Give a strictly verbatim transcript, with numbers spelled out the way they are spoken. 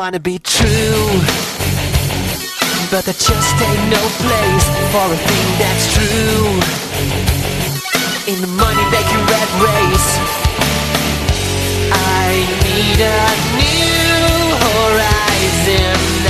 wanna be true, but there just ain't no place for a thing that's true. In the money making red race, I need a new horizon.